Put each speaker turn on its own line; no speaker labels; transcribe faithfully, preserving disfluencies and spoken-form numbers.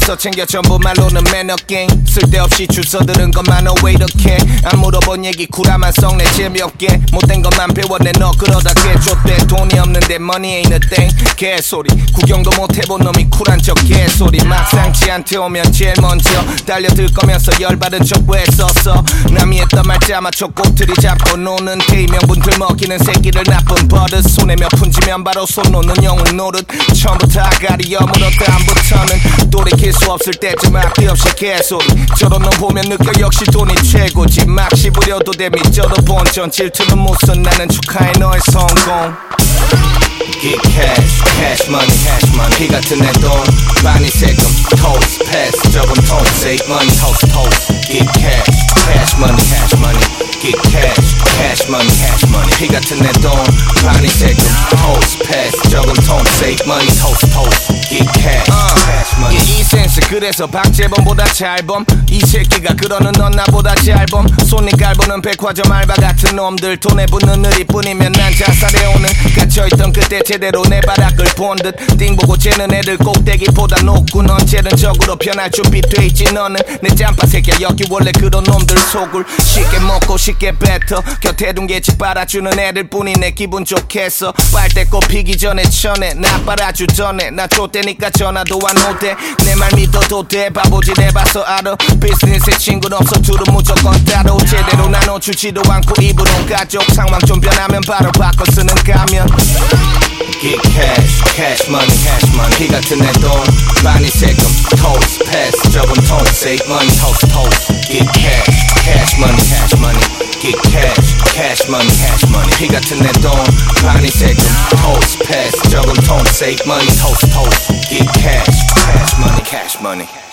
알아서 챙겨 전부 말로는 매너갱 쓸데없이 주워들은 것만 away the can 안 물어본 얘기 구라만 썩내 재미없게 못된 것만 배웠네 너 그러다 개쫓대 돈이 없는데 money ain't a thing 개소리 구경도 못해본 놈이 쿨한 척 개소리 막상 지한테 오면 제일 먼저 달려들 거면서 열받은 척 왜 썼어 남이 했던 말자 맞춰 꼬투리 잡고 노는 게이 명분들 먹이는 새끼들 나쁜 버릇 손에 몇 푼지면 바로 손 놓는 영웅 노릇 처음부터 아가리 여물어 다음부터는 돌이킬 수 없을 때쯤 앞뒤 없이 개소리 저런 놈 보면 느껴 역시 돈이 최고지 막 씹으려도 돼 미쳐도 본전 질투는 무슨 나는 축하해 너의 성공 Get cash, cash money, cash money 피 같은 내 돈, 많이 세금, toast, pass 저번 통, save money, toast, toast Get cash, cash money, cash money Get cash, cash money, cash money 피 같은 내 돈, 많이 세금, toast, pass 저번 통, save money, toast, toast Get cash, uh, cash money yeah, 이 센스 그래서 박재범보다 잘범 이 새끼가 그러는 넌 나보다 잘범 손님 깔보는 백화점 알바 같은 놈들 돈에 붙는 느리뿐이면 난 자살해오는 갇혀있던 그때 제대로 내 바닥을 본 듯 띵 보고 재는 애들 꼭대기보다 높고 넌 재능적으로 변할 준비 돼 있지 너는 내 짬바 새끼야 여기 원래 그런 놈들 속을 쉽게 먹고 쉽게 뱉어 곁에 둔 개집 빨아주는 애들 뿐이 내 기분 좋겠어 빨대 꼽히기 전에 전에 나 빨아주던애 나 좆대니까 전화도 안 오대 내 말 믿어도 돼 바보짓 해봐서 알아 비즈니스에 친구는 없어 둘은 무조건 따로 제대로 나눠주지도 않고 입으론 가족 상황 좀 변하면 바로 바꿔 쓰는 가면 Get cash, cash money, cash money 피 같은 내 돈, 많이 세금, toast, pass 저번 통, save money, toast, toast Get cash, cash money, cash money Get cash, cash money, cash money 피 같은 내 돈, 많이 세금, toast, pass 저번 통, save money, toast, toast Get cash, cash money, cash money